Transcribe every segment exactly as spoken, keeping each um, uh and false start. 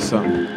something.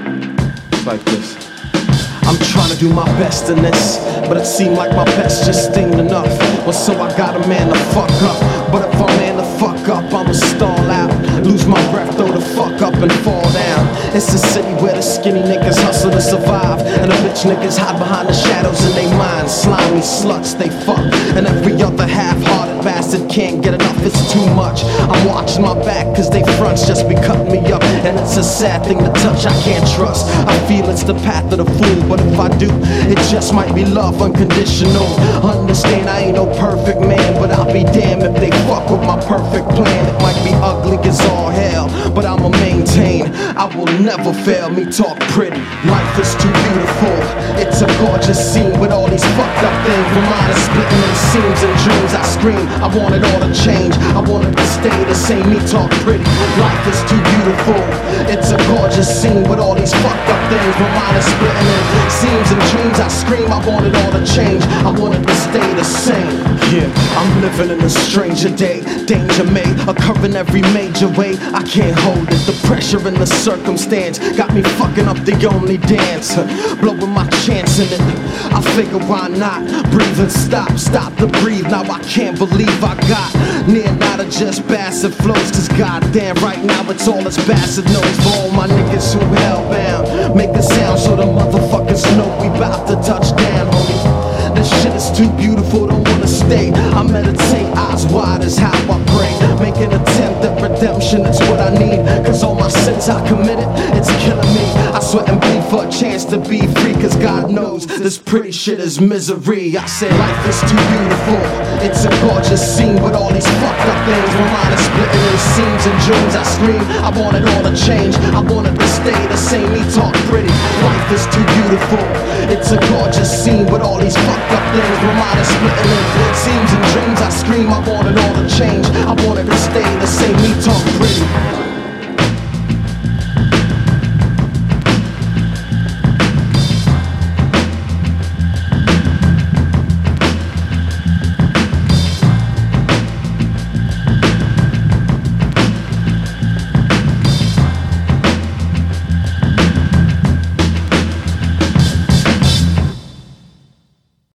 It's like this. I'm trying to do my best in this, but it seemed like my best just ain't enough. Well, so I got a man to fuck up. But if I'm man to fuck up, I'ma stall out, lose my breath, throw the fuck up and fall down. It's a city where the skinny niggas hustle to survive, and the rich niggas hide behind the shadows in their minds. Slimy sluts, they fuck, and every other half-hearted bastard can't get enough, it's too much. I'm watching my back cause they fronts just be cutting me up, and it's a sad thing to touch, I can't trust. I feel it's the path of the fool, but if I do, it just might be love unconditional. Understand I ain't no perfect man, but I'll be damned if they fuck with my perfect plan. It might be ugly as all hell, but I'ma maintain, I will never fail. Me talk pretty, life is too beautiful. It's a gorgeous scene with all these fucked up things. My mind is splitting in seams and dreams. I scream, I want it all to change, I want it to stay the same. Me talk pretty, life is too beautiful. It's a gorgeous scene with all these fucked up things. My mind is splitting in seams and dreams. I scream, I want it all to change, I want it to stay the same. Yeah, I'm living in a stranger day. Danger may occur in every major way. I can't hold it, the pressure and the circumstance got me fucking up the only dance, blowing my chance in it. I figure why not breathe and stop, stop to breathe. Now I can't believe I got near not of just bastard flows, cause goddamn right now it's all this bastard noise. For all my niggas who hellbound, make the sound so the motherfuckers know we bout to touch down, homie. This shit is too beautiful, don't wanna stay. I meditate, eyes wide is how I pray. Make an attempt at redemption, it's what I need. Cause all my sins I committed, it's killing me. I sweat and bleed for a chance to be free, cause God knows this pretty shit is misery. I say life is too beautiful. It's a gorgeous scene with all these fucked up things. My mind is splitting in seams and dreams. I scream, I want it all to change, I want it to stay the same. Me talk pretty, life is too beautiful. It's a gorgeous scene with all these fucked up things. My mind is splitting in seams and dreams. I scream, I want it all to change,